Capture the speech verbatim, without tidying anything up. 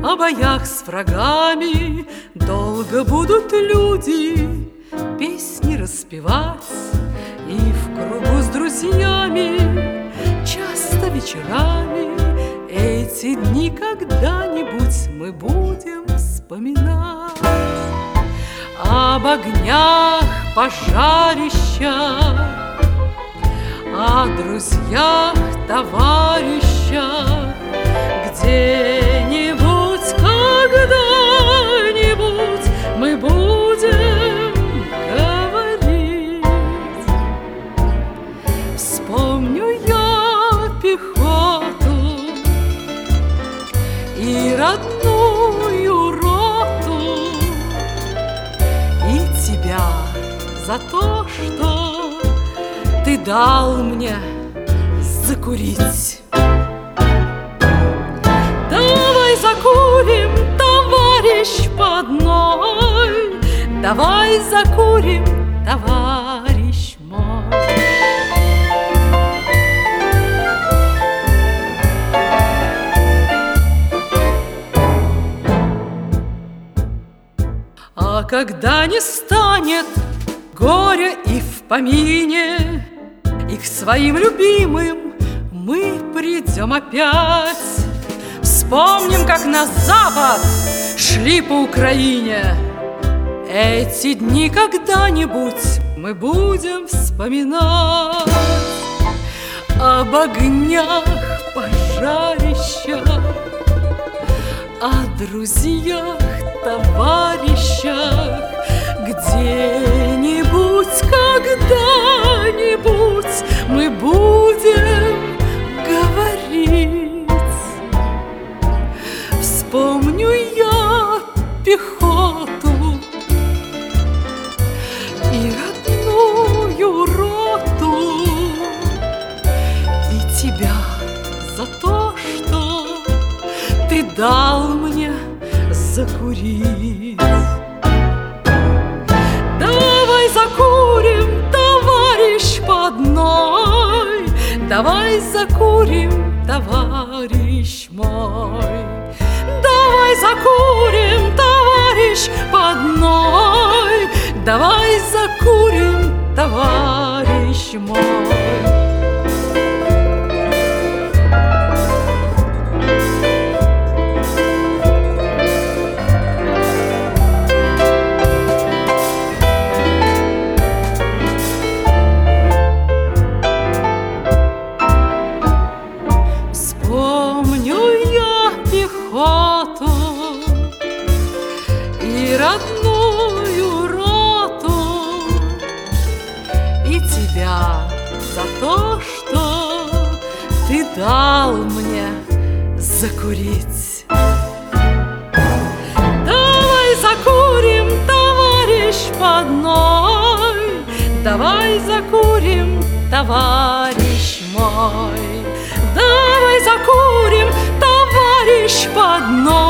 о боях с врагами долго будут люди песни распевать, и в кругу с друзьями часто вечерами эти дни когда-нибудь мы будем вспоминать. Об огнях, пожарищах, о друзьях, товарищах, где-нибудь, когда-нибудь мы будем говорить. Вспомню я пехоту и родную роту, и тебя за то, что ты дал мне закурить. Давай закурим, товарищ по одной, давай закурим, товарищ мой. А когда не станет горя и в помине, и к своим любимым мы придем опять, вспомним, как на запад шли по Украине. Эти дни когда-нибудь мы будем вспоминать. Об огнях, пожарищах, о друзьях, товарищах, где-нибудь, когда-нибудь мы будем говорить. Вспомню я пехоту и родную роту, и тебя за то, что ты дал мне закурить. Давай закурим, товарищ по одной, давай закурим, товарищ мой. Давай закурим, товарищ по одной, давай закурим, товарищ мой. И родную роту, и тебя за то, что ты дал мне закурить. Давай закурим, товарищ по одной, давай закурим, товарищ мой. Давай закурим, товарищ по одной,